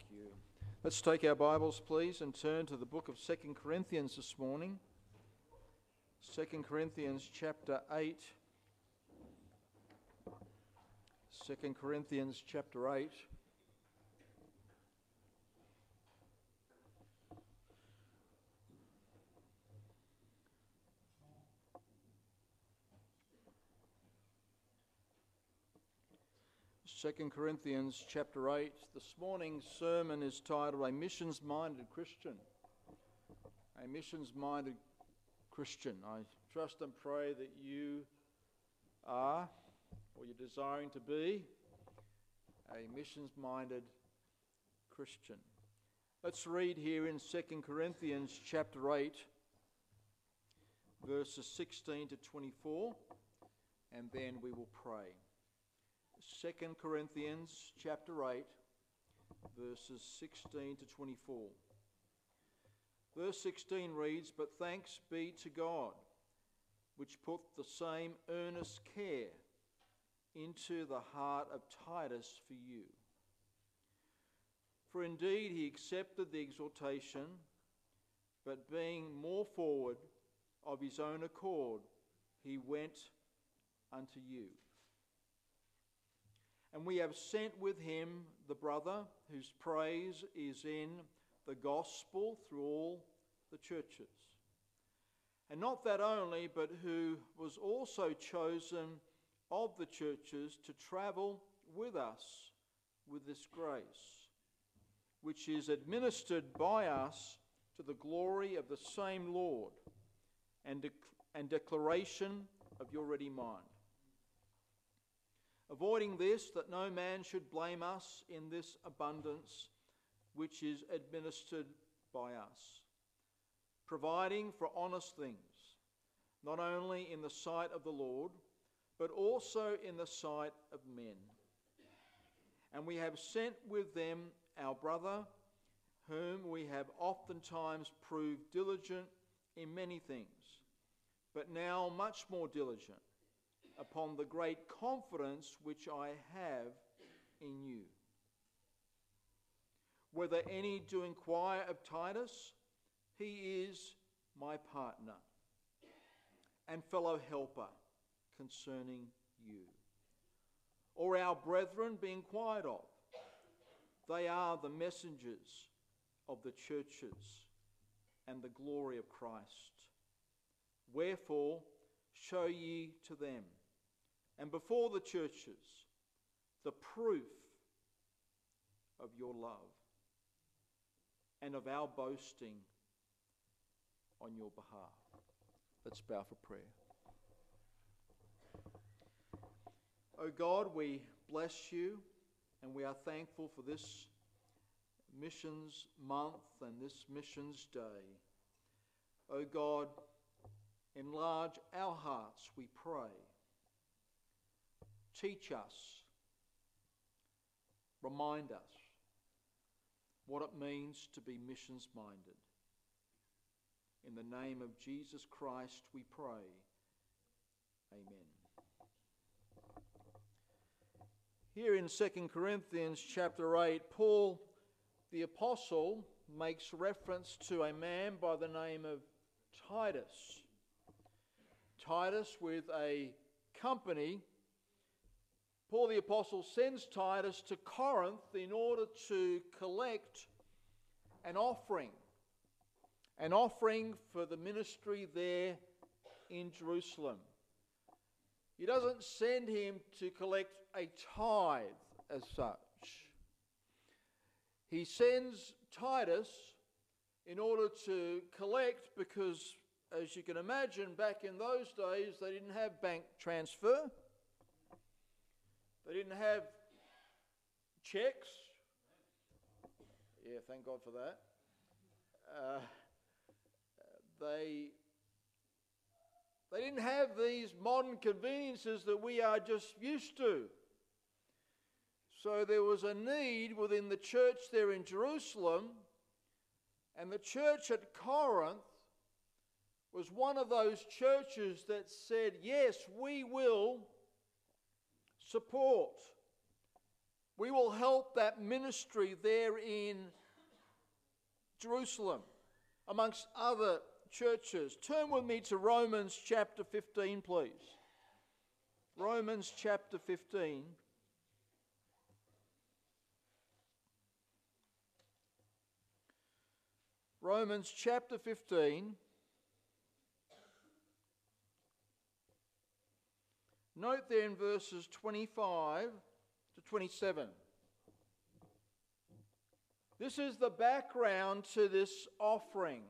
you. Let's take our Bibles, please, and turn to the book of 2 Corinthians this morning. 2 Corinthians chapter 8. 2 Corinthians chapter 8. Second Corinthians chapter 8. This morning's sermon is titled A Missions-Minded Christian. A Missions-Minded Christian. I trust and pray that you are, or you're desiring to be, a missions-minded Christian. Let's read here in 2 Corinthians chapter 8, verses 16 to 24, and then we will pray. 2 Corinthians chapter 8, verses 16 to 24. Verse 16 reads, "But thanks be to God, which put the same earnest care into the heart of Titus for you. For indeed he accepted the exhortation, but being more forward of his own accord, he went unto you. And we have sent with him the brother whose praise is in the gospel through all the churches. And not that only, but who was also chosen of the churches to travel with us with this grace, which is administered by us to the glory of the same Lord and declaration of your ready mind. Avoiding this, that no man should blame us in this abundance which is administered by us, providing for honest things, not only in the sight of the Lord, but also in the sight of men. And we have sent with them our brother, whom we have oftentimes proved diligent in many things, but now much more diligent, upon the great confidence which I have in you. Whether any do inquire of Titus, he is my partner and fellow helper concerning you. Or our brethren be inquired of, they are the messengers of the churches and the glory of Christ. Wherefore show ye to them, and before the churches, the proof of your love and of our boasting on your behalf." Let's bow for prayer. O God, we bless you, and we are thankful for this missions month and this missions day. O God, enlarge our hearts, we pray. Teach us, remind us what it means to be missions-minded. In the name of Jesus Christ we pray. Amen. Here in 2 Corinthians chapter 8, Paul the Apostle makes reference to a man by the name of Titus. Titus with a company. Paul the Apostle sends Titus to Corinth in order to collect an offering for the ministry there in Jerusalem. He doesn't send him to collect a tithe as such. He sends Titus in order to collect because, as you can imagine, back in those days they didn't have bank transfer. They didn't have checks. Yeah, thank God for that. They didn't have these modern conveniences that we are just used to. So there was a need within the church there in Jerusalem, and the church at Corinth was one of those churches that said, yes, we will support We will help that ministry there in Jerusalem, amongst other churches. Turn with me to Romans chapter 15, please. Romans chapter 15. Romans chapter 15. Note there in verses 25 to 27. This is the background to this offering.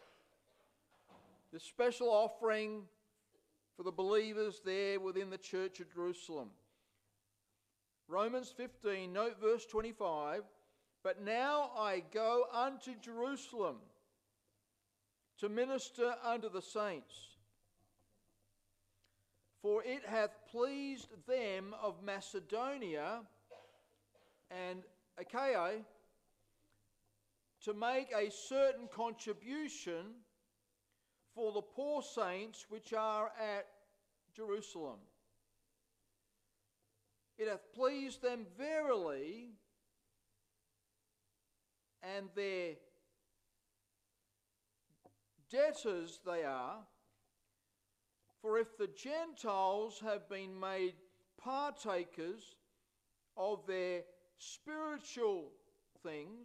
This special offering for the believers there within the church of Jerusalem. Romans 15, note verse 25. But now I go unto Jerusalem to minister unto the saints, for it hath pleased them of Macedonia and Achaia to make a certain contribution for the poor saints which are at Jerusalem. It hath pleased them verily, and their debtors they are. For if the Gentiles have been made partakers of their spiritual things,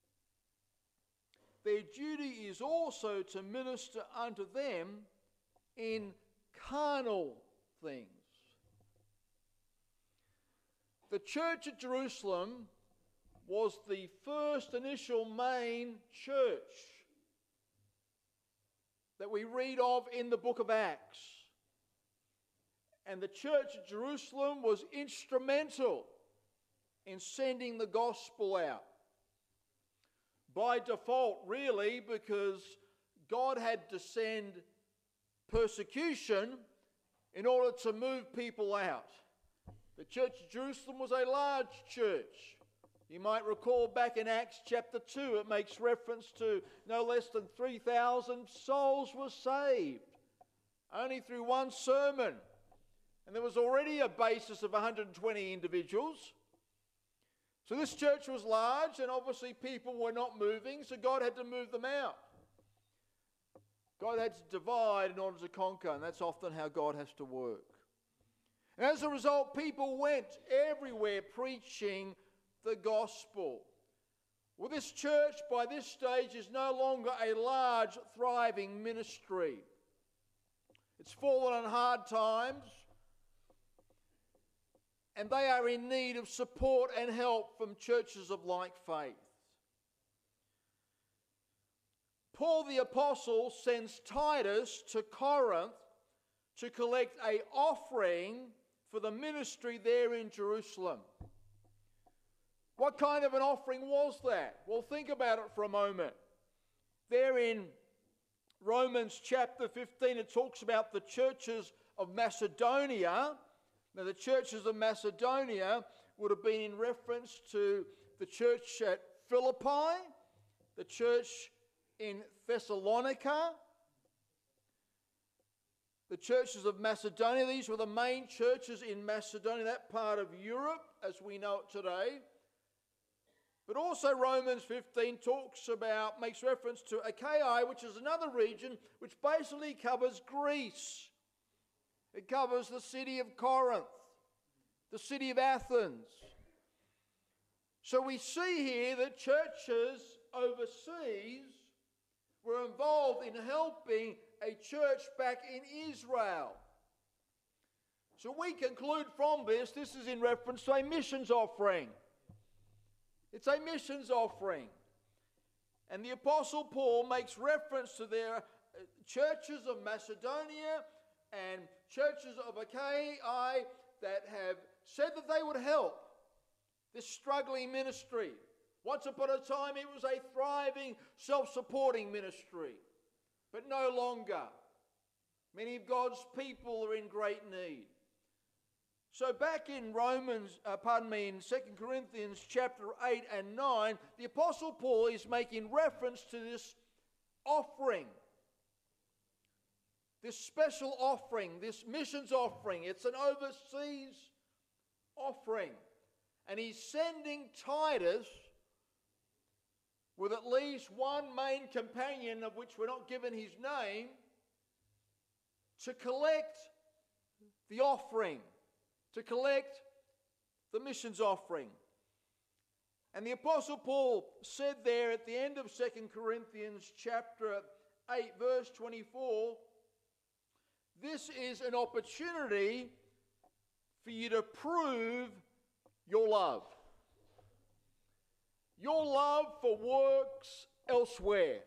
their duty is also to minister unto them in carnal things. The church at Jerusalem was the first initial main church that we read of in the book of Acts. And the church at Jerusalem was instrumental in sending the gospel out. By default, really, because God had to send persecution in order to move people out. The church of Jerusalem was a large church. You might recall back in Acts chapter 2, it makes reference to no less than 3,000 souls were saved, only through one sermon. And there was already a basis of 120 individuals. So this church was large, and obviously people were not moving, so God had to move them out. God had to divide in order to conquer, and that's often how God has to work. And as a result, people went everywhere preaching the gospel. Well, this church by this stage is no longer a large, thriving ministry. It's fallen on hard times, and they are in need of support and help from churches of like faith. Paul the Apostle sends Titus to Corinth to collect an offering for the ministry there in Jerusalem. What kind of an offering was that? Well, think about it for a moment. There in Romans chapter 15, it talks about the churches of Macedonia. Now, the churches of Macedonia would have been in reference to the church at Philippi, the church in Thessalonica, the churches of Macedonia. These were the main churches in Macedonia, that part of Europe as we know it today. But also Romans 15 makes reference to Achaia, which is another region which basically covers Greece. It covers the city of Corinth, the city of Athens. So we see here that churches overseas were involved in helping a church back in Israel. So we conclude from this is in reference to a missions offering. It's a missions offering. And the Apostle Paul makes reference to their churches of Macedonia and churches of Achaia that have said that they would help this struggling ministry. Once upon a time it was a thriving, self-supporting ministry, but no longer. Many of God's people are in great need. So back in in 2 Corinthians chapter 8 and 9, the Apostle Paul is making reference to this offering, this special offering, this missions offering. It's an overseas offering. And he's sending Titus with at least one main companion, of which we're not given his name, to collect the offering, to collect the missions offering. And the Apostle Paul said there at the end of 2 Corinthians chapter 8, verse 24, this is an opportunity for you to prove your love. Your love for works elsewhere.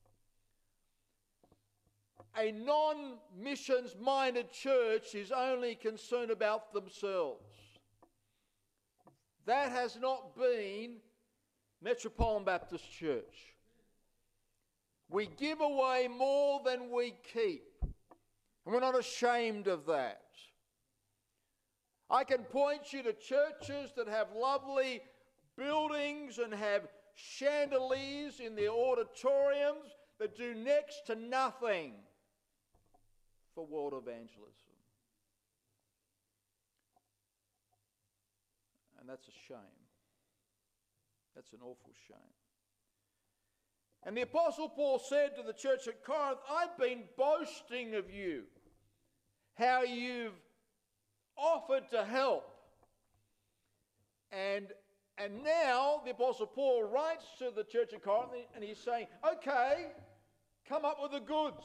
A non-missions minded church is only concerned about themselves. That has not been Metropolitan Baptist Church. We give away more than we keep. And we're not ashamed of that. I can point you to churches that have lovely buildings and have chandeliers in their auditoriums that do next to nothing for world evangelism. And that's a shame. That's an awful shame. And the Apostle Paul said to the church at Corinth, I've been boasting of you, how you've offered to help. And now the Apostle Paul writes to the church at Corinth and he's saying, okay, come up with the goods.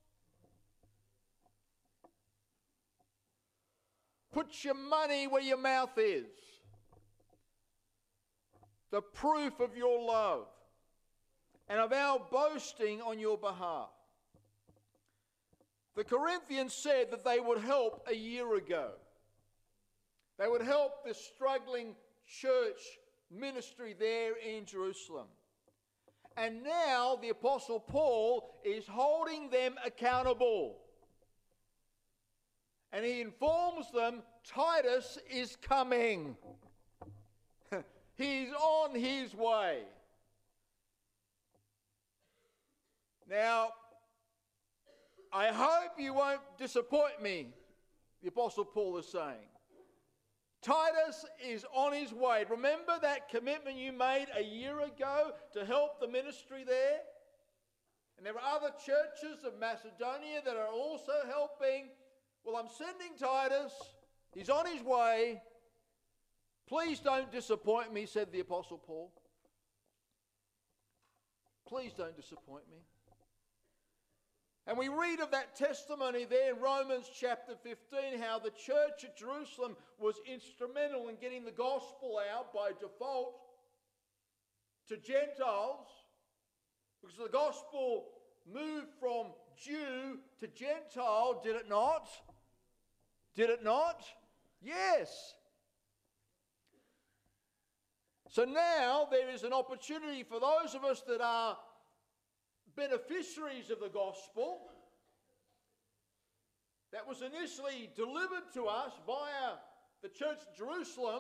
Put your money where your mouth is. The proof of your love and of our boasting on your behalf. The Corinthians said that they would help a year ago. They would help the struggling church ministry there in Jerusalem. And now the Apostle Paul is holding them accountable. And he informs them, Titus is coming. He's on his way. Now, I hope you won't disappoint me, the Apostle Paul is saying. Titus is on his way. Remember that commitment you made a year ago to help the ministry there? And there are other churches of Macedonia that are also helping. Well, I'm sending Titus. He's on his way. Please don't disappoint me, said the Apostle Paul. Please don't disappoint me. And we read of that testimony there in Romans chapter 15, how the church at Jerusalem was instrumental in getting the gospel out by default to Gentiles, because the gospel moved from Jew to Gentile, did it not? Did it not? Yes. So now there is an opportunity for those of us that are beneficiaries of the gospel that was initially delivered to us via the church at Jerusalem.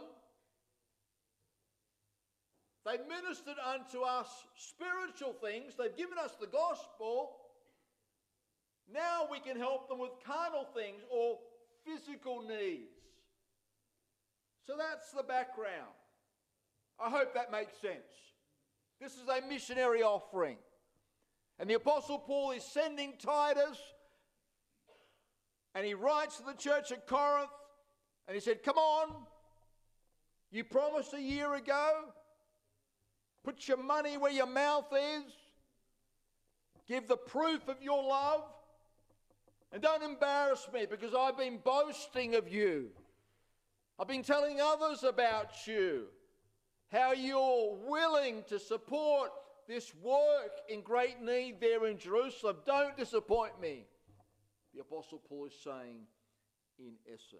They ministered unto us spiritual things. They've given us the gospel. Now we can help them with carnal things or physical needs. So that's the background. I hope that makes sense. This is a missionary offering. And the Apostle Paul is sending Titus, and he writes to the church at Corinth, and he said, come on, you promised a year ago, put your money where your mouth is, give the proof of your love, and don't embarrass me because I've been boasting of you. I've been telling others about you, how you're willing to support this work in great need there in Jerusalem. Don't disappoint me, the Apostle Paul is saying in essence.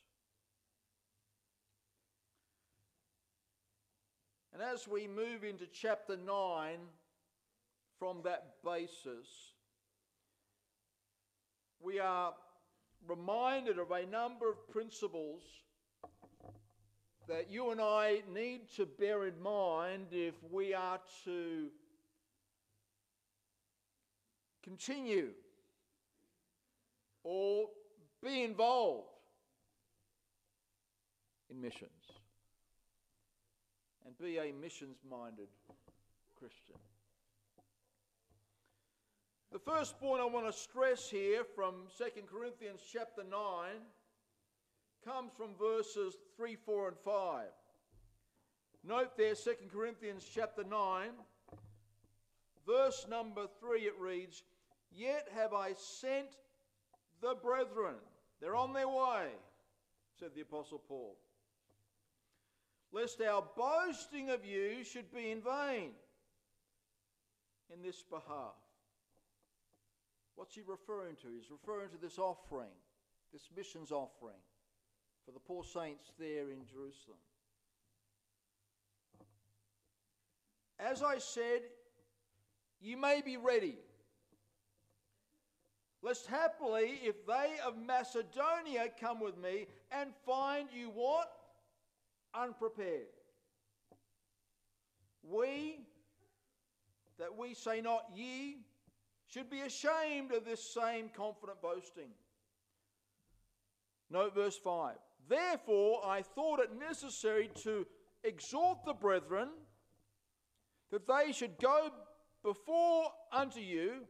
And as we move into chapter 9 from that basis, we are reminded of a number of principles that you and I need to bear in mind if we are to continue or be involved in missions. and be a missions-minded Christian. The first point I want to stress here from 2 Corinthians chapter 9 comes from verses 3, 4 and 5. Note there, 2 Corinthians chapter 9, verse number 3, it reads, "Yet have I sent the brethren." They're on their way, said the Apostle Paul. "Lest our boasting of you should be in vain in this behalf." What's he referring to? He's referring to this offering, this missions offering for the poor saints there in Jerusalem. "As I said, you may be ready, lest happily, if they of Macedonia come with me and find you what? Unprepared. We, that we say not ye, should be ashamed of this same confident boasting." Note verse 5. "Therefore I thought it necessary to exhort the brethren that they should go before unto you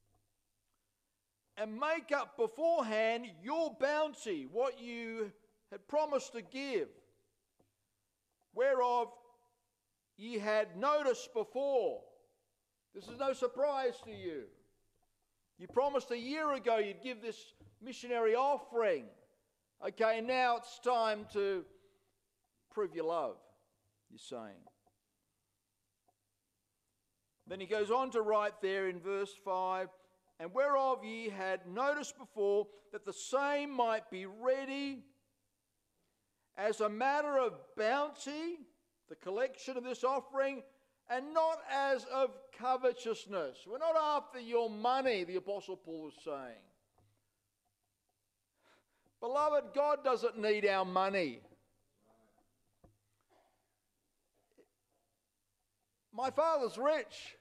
and make up beforehand your bounty, what you had promised to give, whereof ye had notice before." This is no surprise to you. You promised a year ago you'd give this missionary offering. Okay, now it's time to prove your love, you're saying. Then he goes on to write there in verse 5, "And whereof ye had notice before, that the same might be ready as a matter of bounty," the collection of this offering, "and not as of covetousness." We're not after your money, the Apostle Paul was saying. Beloved, God doesn't need our money. My Father's rich.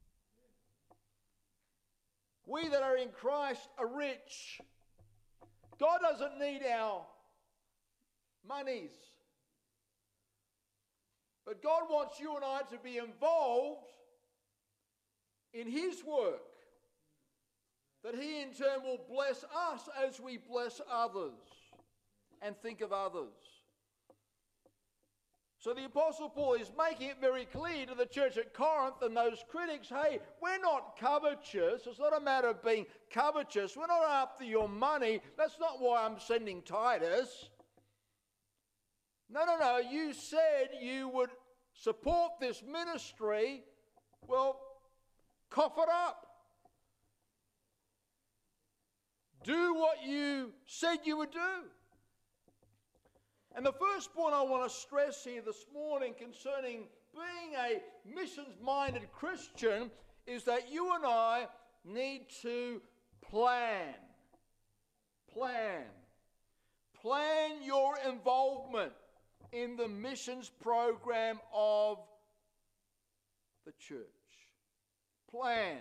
We that are in Christ are rich. God doesn't need our monies. But God wants you and I to be involved in His work, that He in turn will bless us as we bless others and think of others. So the Apostle Paul is making it very clear to the church at Corinth and those critics, hey, we're not covetous. It's not a matter of being covetous. We're not after your money. That's not why I'm sending Titus. No. You said you would support this ministry. Well, cough it up. Do what you said you would do. And the first point I want to stress here this morning concerning being a missions-minded Christian is that you and I need to plan. Plan your involvement in the missions program of the church. Plan.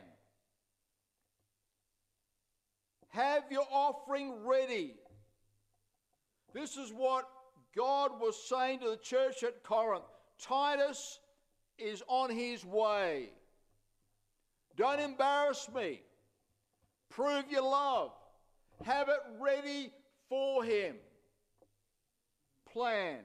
Have your offering ready. This is what God was saying to the church at Corinth. Titus is on his way. Don't embarrass me. Prove your love. Have it ready for him. Plan.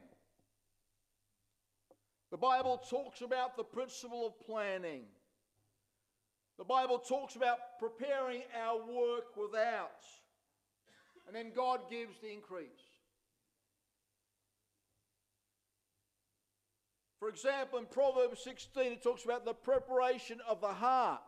The Bible talks about the principle of planning. The Bible talks about preparing our work without. And then God gives the increase. For example, in Proverbs 16, it talks about the preparation of the heart.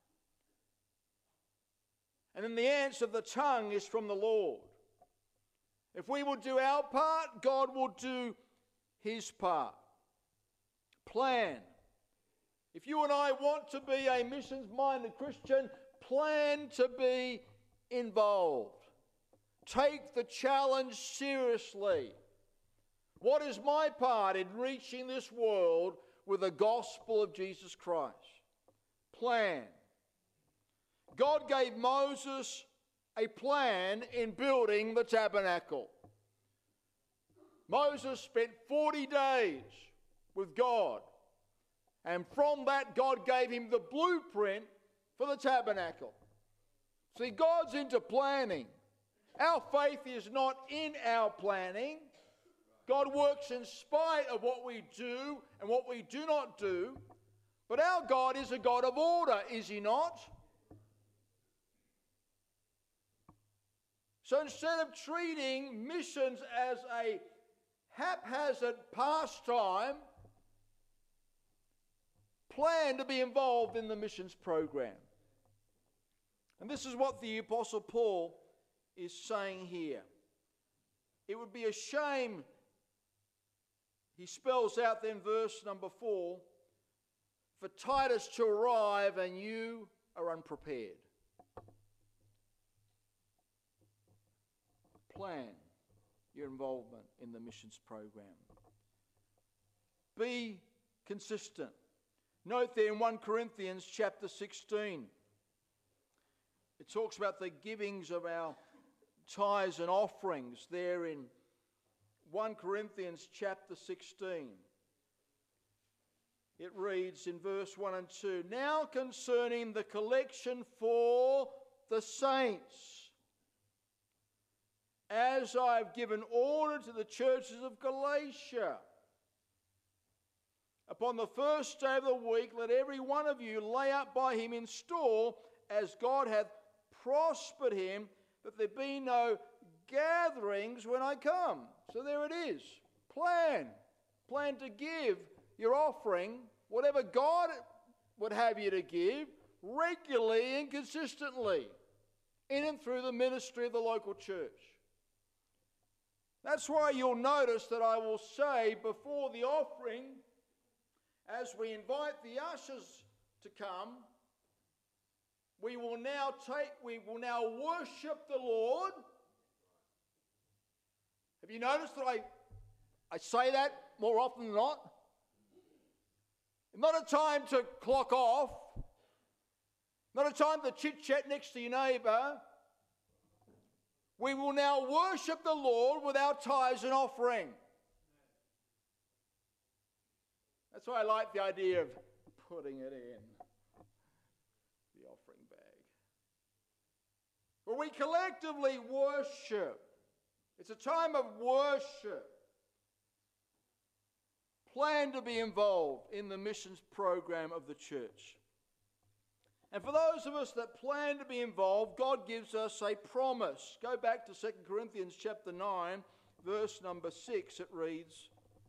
And then the answer of the tongue is from the Lord. If we will do our part, God will do his part. Plan. If you and I want to be a missions-minded Christian, plan to be involved. Take the challenge seriously. What is my part in reaching this world with the gospel of Jesus Christ? Plan. God gave Moses a plan in building the tabernacle. Moses spent 40 days with God. And from that, God gave him the blueprint for the tabernacle. See, God's into planning. Our faith is not in our planning. God works in spite of what we do and what we do not do. But our God is a God of order, is he not? So instead of treating missions as a haphazard pastime, plan to be involved in the missions program. And this is what the Apostle Paul is saying here. It would be a shame, he spells out then verse number 4, for Titus to arrive and you are unprepared. Plan your involvement in the missions program. Be consistent. Note there in 1 Corinthians chapter 16, it talks about the givings of our tithes and offerings there in 1 Corinthians chapter 16. It reads in verse 1 and 2, now concerning the collection for the saints, as I have given order to the churches of Galatia, upon the first day of the week, let every one of you lay up by him in store, as God hath prospered him, that there be no gatherings when I come. So there it is. Plan. Plan to give your offering, whatever God would have you to give, regularly and consistently, in and through the ministry of the local church. That's why you'll notice that I will say before the offering, as we invite the ushers to come, we will now worship the Lord. Have you noticed that I say that more often than not? Not a time to clock off. Not a time to chit-chat next to your neighbour. We will now worship the Lord with our tithes and offering. That's why I like the idea of putting it in the offering bag. But we collectively worship. It's a time of worship. Plan to be involved in the missions program of the church. And for those of us that plan to be involved, God gives us a promise. Go back to 2 Corinthians chapter 9, verse number 6. It reads,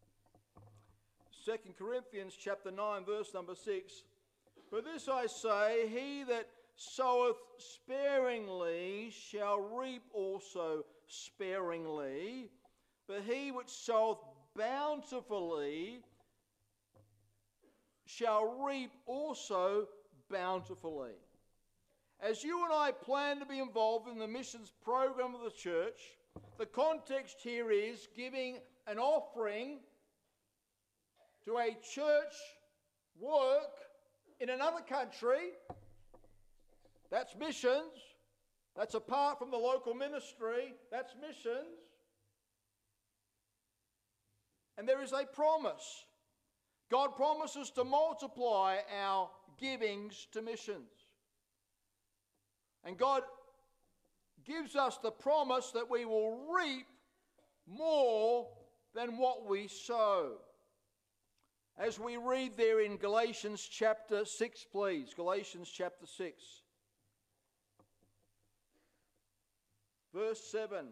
2 Corinthians chapter 9, verse number 6, but this I say, he that soweth sparingly shall reap also sparingly, but he which soweth bountifully shall reap also bountifully. As you and I plan to be involved in the missions program of the church, the context here is giving an offering to a church work in another country. That's missions. That's apart from the local ministry. That's missions. And there is a promise. God promises to multiply our givings to missions. And God gives us the promise that we will reap more than what we sow. As we read there in Galatians chapter 6, please. Galatians chapter 6. Verse 7.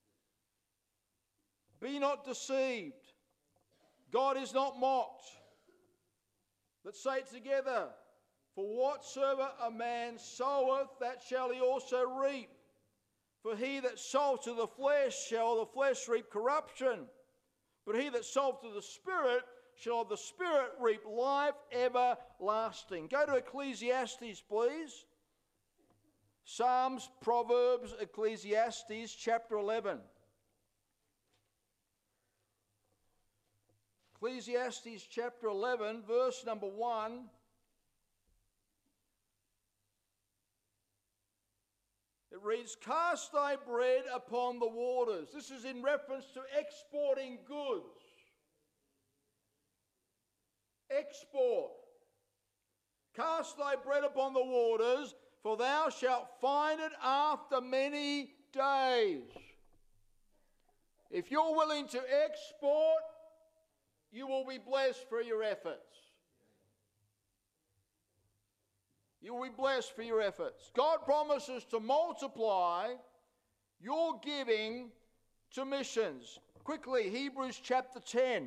Be not deceived. God is not mocked. Let's say it together. For whatsoever a man soweth, that shall he also reap. For he that soweth to the flesh shall the flesh reap corruption. But he that soweth to the Spirit shall of the Spirit reap life everlasting. Go to Ecclesiastes, please. Psalms, Proverbs, Ecclesiastes, chapter 11. Ecclesiastes, chapter 11, verse number 1. It reads, cast thy bread upon the waters. This is in reference to exporting goods. export. Cast thy bread upon the waters, for thou shalt find it after many days. If you're willing to export, you will be blessed for your efforts. You will be blessed for your efforts. God promises to multiply your giving to missions. Quickly, Hebrews chapter 10.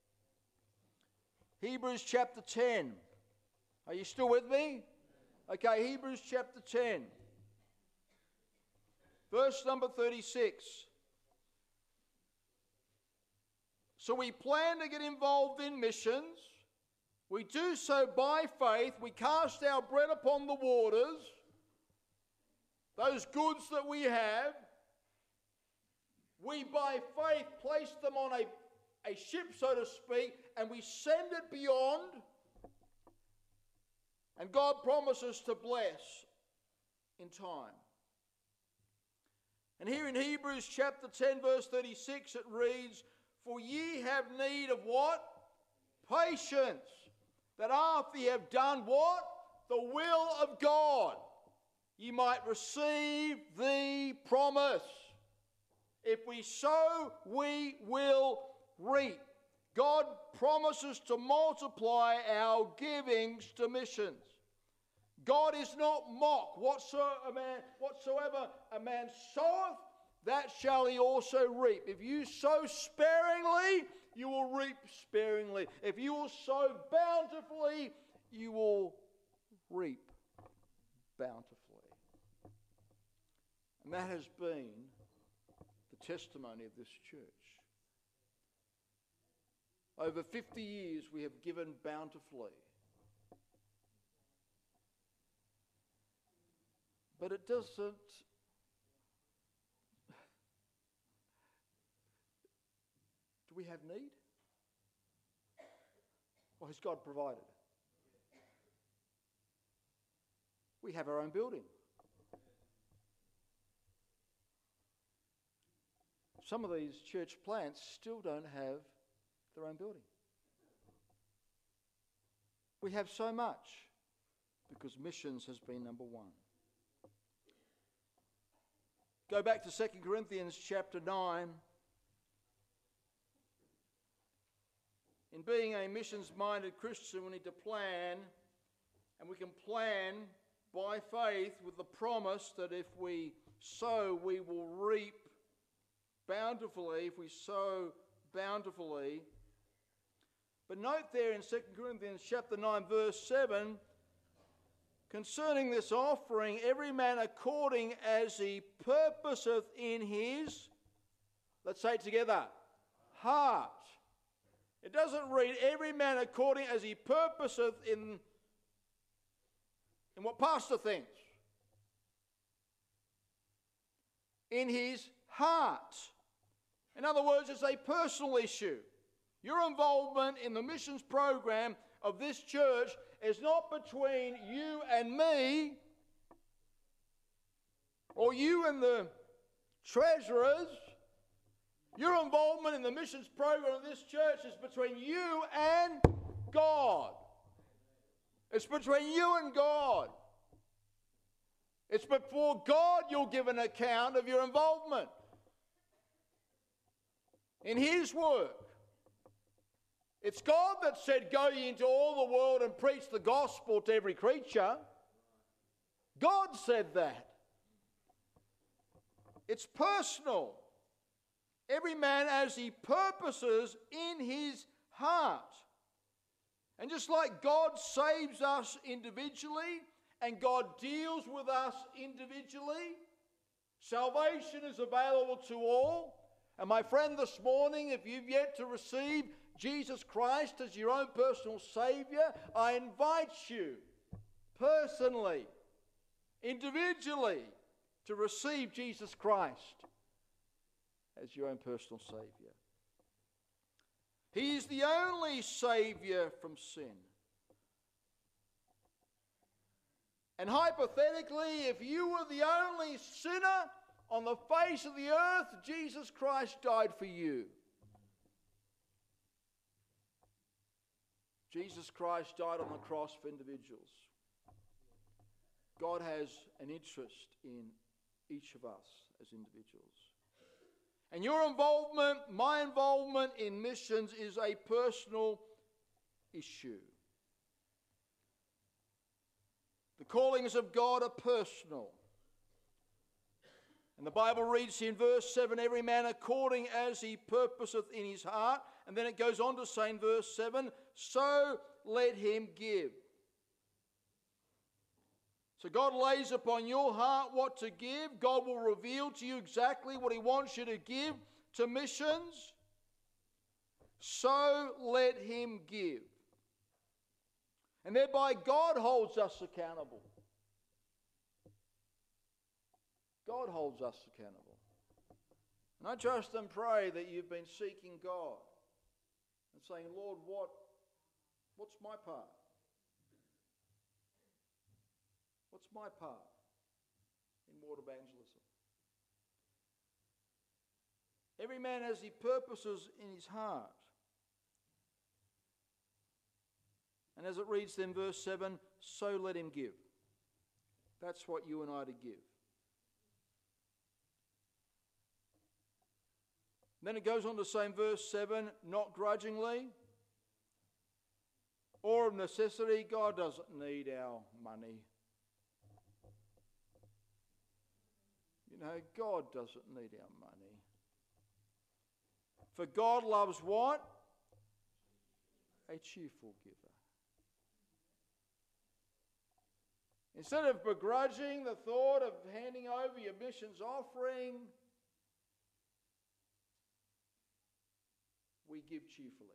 Hebrews chapter 10. Are you still with me? Okay, Hebrews chapter 10. Verse number 36. So we plan to get involved in missions. We do so by faith. We cast our bread upon the waters. Those goods that we have, we by faith place them on a ship, so to speak, and we send it beyond. And God promises to bless in time. And here in Hebrews chapter 10, verse 36, it reads, for ye have need of what? Patience. That after ye have done what? The will of God, ye might receive the promise. If we sow, we will reap. God promises to multiply our givings to missions. God is not mocked. Whatsoever a man soweth, that shall he also reap. If you sow sparingly, you will reap sparingly. If you will sow bountifully, you will reap bountifully. And that has been the testimony of this church. Over 50 years we have given bountifully. But it doesn't... Do we have need? Or has God provided? We have our own building. Some of these church plants still don't have their own building. We have so much because missions has been number one. Go back to 2 Corinthians chapter 9. In being a missions-minded Christian, we need to plan, and we can plan by faith with the promise that if we sow, we will reap bountifully, if we sow bountifully. But note there in 2 Corinthians chapter 9, verse 7, concerning this offering, every man according as he purposeth in his, let's say it together, heart. It doesn't read every man according as he purposeth in what pastor thinks. In his heart. In other words, it's a personal issue. Your involvement in the missions program of this church is not between you and me, or you and the treasurers. Your involvement in the missions program of this church is between you and God. It's between you and God. It's before God you'll give an account of your involvement in His work. It's God that said, go ye into all the world and preach the gospel to every creature. God said that. It's personal. Every man as he purposes in his heart. And just like God saves us individually and God deals with us individually, salvation is available to all. And my friend, this morning, if you've yet to receive Jesus Christ as your own personal Savior, I invite you personally, individually, to receive Jesus Christ as your own personal Savior. He is the only Savior from sin. And hypothetically, if you were the only sinner on the face of the earth, Jesus Christ died for you. Jesus Christ died on the cross for individuals. God has an interest in each of us as individuals. And your involvement, my involvement in missions is a personal issue. The callings of God are personal. And the Bible reads in verse 7, every man according as he purposeth in his heart. And then it goes on to say in verse 7, so let him give. So God lays upon your heart what to give. God will reveal to you exactly what he wants you to give to missions. So let him give. And thereby God holds us accountable. God holds us accountable. And I trust and pray that you've been seeking God and saying, Lord, what's my part? What's my part in ward evangelism? Every man has he purposes in his heart. And as it reads then verse 7, so let him give. That's what you and I are to give. Then it goes on to say in verse 7, not grudgingly or of necessity. God doesn't need our money. You know, God doesn't need our money. For God loves what? A cheerful giver. Instead of begrudging the thought of handing over your missions offering, we give cheerfully.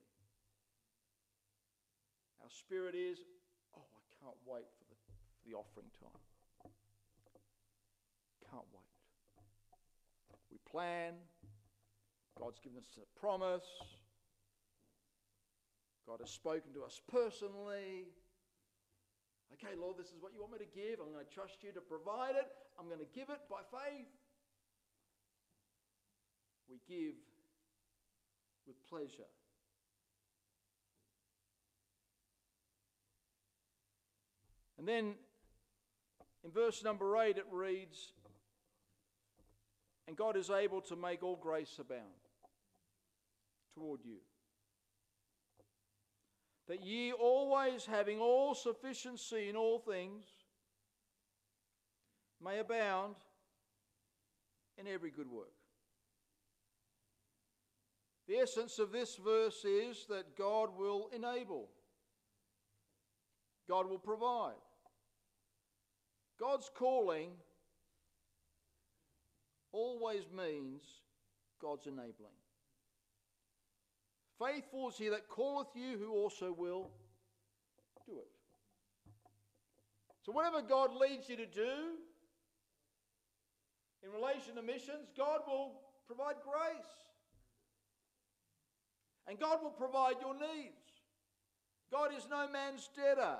Our spirit is, I can't wait for the offering time. Can't wait. We plan. God's given us a promise. God has spoken to us personally. Okay, Lord, this is what you want me to give. I'm going to trust you to provide it. I'm going to give it by faith. We give with pleasure. And then in verse number 8 it reads, and God is able to make all grace abound toward you, that ye always having all sufficiency in all things may abound in every good work. The essence of this verse is that God will enable. God will provide. God's calling always means God's enabling. Faithful is he that calleth you, who also will do it. So whatever God leads you to do in relation to missions, God will provide grace. And God will provide your needs. God is no man's debtor.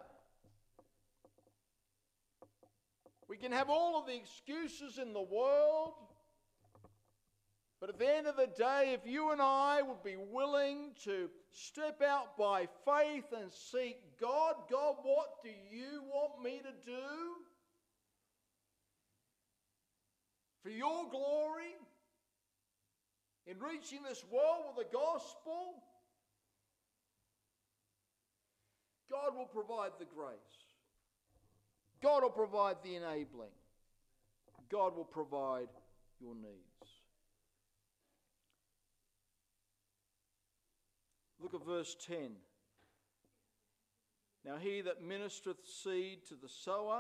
We can have all of the excuses in the world, but at the end of the day, if you and I would be willing to step out by faith and seek God, God, what do you want me to do for your glory in reaching this world with the gospel? God will provide the grace. God will provide the enabling. God will provide your needs. Look at verse 10. Now he that ministereth seed to the sower,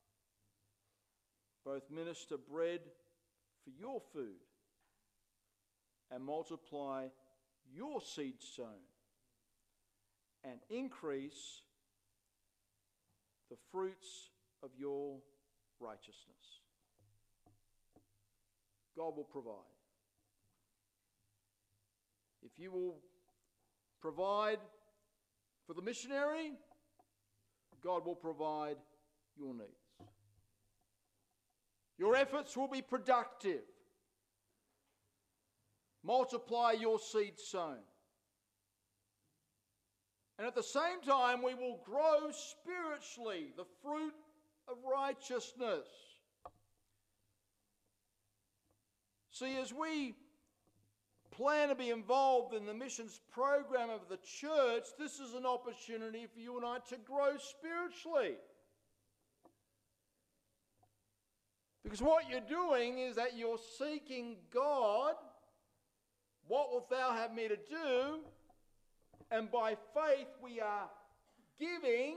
both minister bread for your food, and multiply your seed sown, and increase the fruits of your righteousness. God will provide. If you will provide for the missionary, God will provide your needs. Your efforts will be productive. Multiply your seed sown. And at the same time, we will grow spiritually, the fruit of righteousness. See, as we plan to be involved in the missions program of the church, this is an opportunity for you and I to grow spiritually. Because what you're doing is that you're seeking God, what wilt thou have me to do? And by faith we are giving,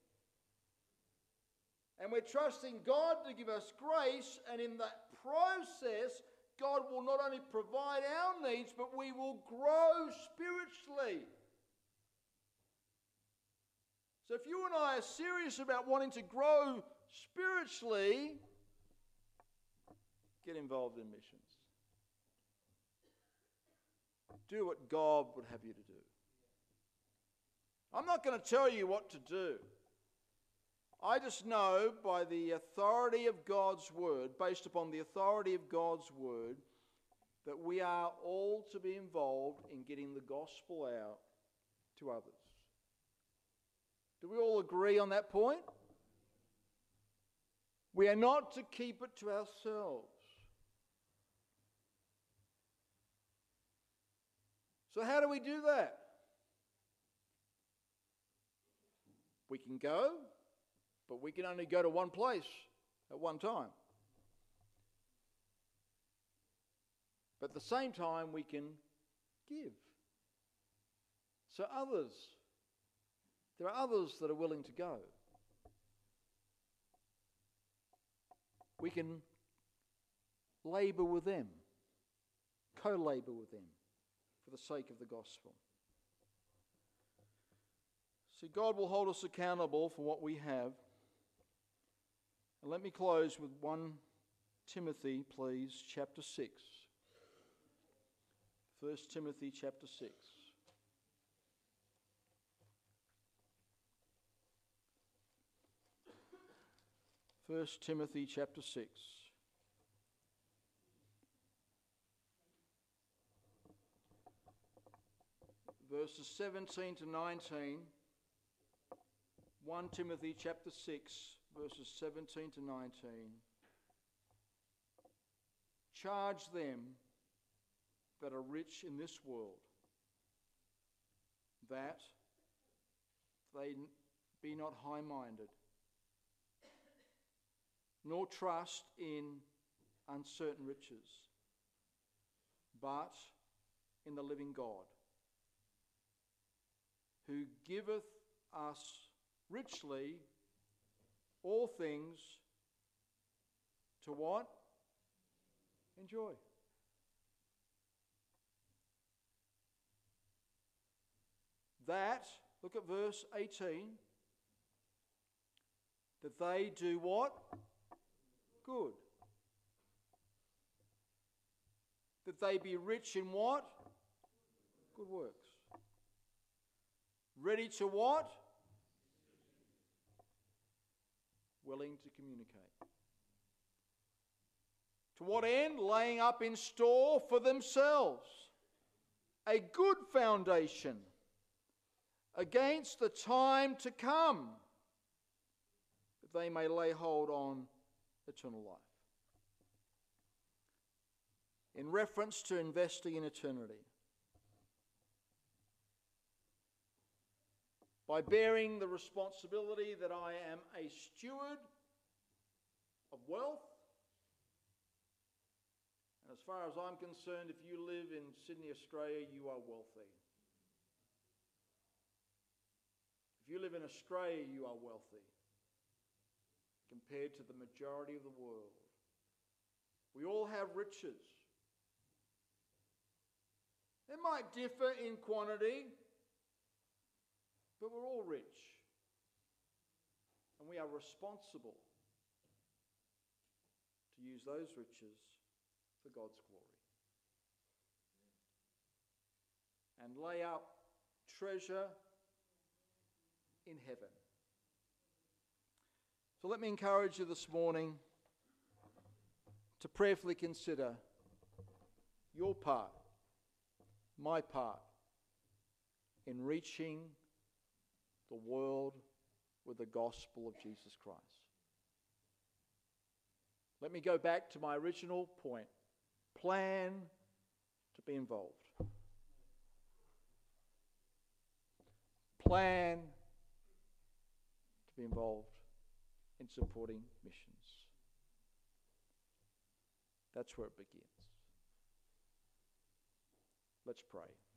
and we're trusting God to give us grace, and in that process God will not only provide our needs, but we will grow spiritually. So if you and I are serious about wanting to grow spiritually, get involved in missions. Do what God would have you to do. I'm not going to tell you what to do. I just know by the authority of God's word, based upon the authority of God's word, that we are all to be involved in getting the gospel out to others. Do we all agree on that point? We are not to keep it to ourselves. So how do we do that? We can go, but we can only go to one place at one time. But at the same time, we can give. So there are others that are willing to go. We can labour with them, co-labour with them for the sake of the gospel. See, God will hold us accountable for what we have. And let me close with 1 Timothy, please, chapter 6. 1 Timothy chapter 6. First Timothy chapter 6. Verses 17 to 19. 1 Timothy chapter 6, verses 17 to 19. Charge them that are rich in this world, that they be not high-minded, nor trust in uncertain riches, but in the living God, who giveth us richly all things to what? Enjoy. That, look at verse 18, that they do what? Good. That they be rich in what? Good works. Ready to what? Willing to communicate. To what end? Laying up in store for themselves a good foundation against the time to come, that they may lay hold on eternal life. In reference to investing in eternity, by bearing the responsibility that I am a steward of wealth. And as far as I'm concerned, if you live in Sydney, Australia, you are wealthy. If you live in Australia, you are wealthy compared to the majority of the world. We all have riches. It might differ in quantity, but we're all rich, and we are responsible to use those riches for God's glory and lay up treasure in heaven. So let me encourage you this morning to prayerfully consider your part, my part, in reaching the world with the gospel of Jesus Christ. Let me go back to my original point. Plan to be involved. Plan to be involved in supporting missions. That's where it begins. Let's pray.